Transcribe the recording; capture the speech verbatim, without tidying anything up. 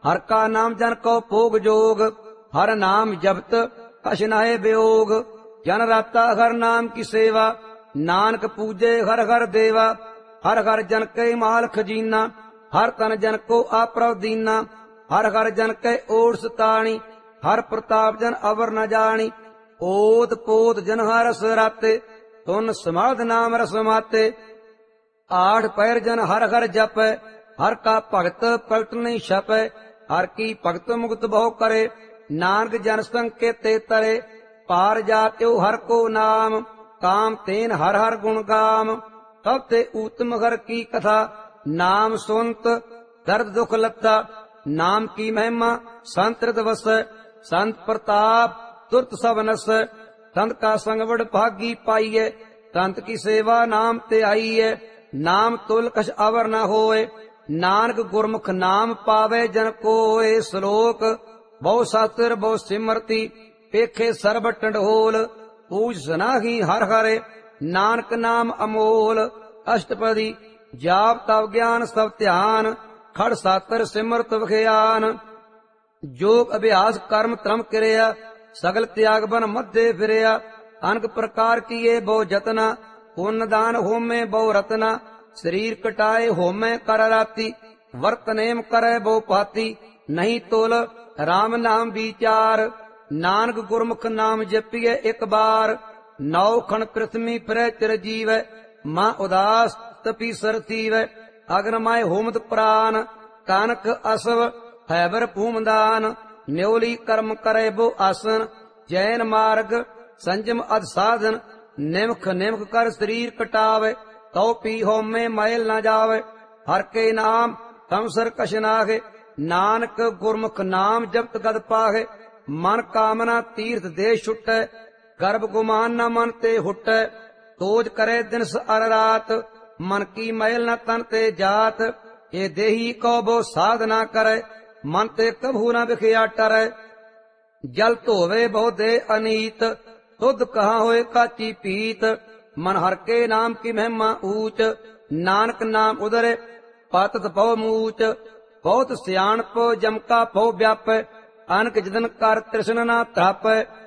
हर का नाम जन को भोग जोग, हर नाम जपत कछ नाए वियोग। जन राता हर नाम की सेवा, नानक पूजे हर हर देवा। हर हर जन के माल खजीना, हर तन जन को आपरव दीना। हर हर जन के ओढ़ सताणी, हर प्रताप जन अवर न जानी। ओत पोत जन हर रस राते, तुन समाध नाम रस माते। आठ पैर जन हर हर जपै, हर का भगत पलट नहीं छपै। हर की भगत मुक्त बहु करे, नानक जन संग के ते तरे। पार जात्यो हर को नाम, काम तेन हर हर गुण गाम। तब ते उत्तम हर की कथा, नाम सुनत दर्द दुख लत्ता। नाम की महिमा संत हृदय वसै, संत प्रताप तुरत सब नसै। संत का संग बड़ भागी पाइये, संत की सेवा नाम ते आईये। नाम तुल कछ अवर न होए, नानक गुरमुख नाम पावे जन कोय। श्लोक बहु शास्त्र बहु सिमरती, पेखे सर्ब टंडोल। पूज सनाही हर हरे, नानक नाम अमोल। अष्टपदी जाप तव ज्ञान सब ध्यान, खड़ सातर सिमरत विख्यान। जोग अभ्यास कर्म त्रम क्रिया, सगल त्याग बन मध्य फिरया। अनक प्रकार किए बहु जतना, पुण्य दान होमे बहु रतना। शरीर कटाए होमे कर राती, वर्त नेम करे बहु पाती। नहीं तोल राम नाम विचार, नानक गुरमुख नाम जपिए एक बार। नौ खण पृथ्वी फिरै चिरजीवै, मां उदास तपी सरतीवै। अग्नमय होमत प्राण, कानक असव हैबर भूमदान। न्योली कर्म करे बो आसन, जैन मार्ग संजम अध साधन। निमख निमख कर शरीर कटावे, तो पी होमे मैल न जावे। हर के नाम तमसर कछ नागे, नानक गुरमुख नाम जपत गद पागे। मन कामना तीर्थ देश छुटै, गर्भ गुमान न मन ते हुटै। तोज करे दिन अर रात, मन की मैल न तन ते जात। ये देही को बो साधना करे, मन ते कभू न बिखया टरै। जल धोवे बहु दे अनीत, तुध कहाँ होए काची पीत। मन हर के नाम की महिमा ऊंच, नानक नाम उदरे पातत बहु मूच। बहुत सियाणप जम का बहु व्यापै, अनक जदन कर तृष्ण न तापै।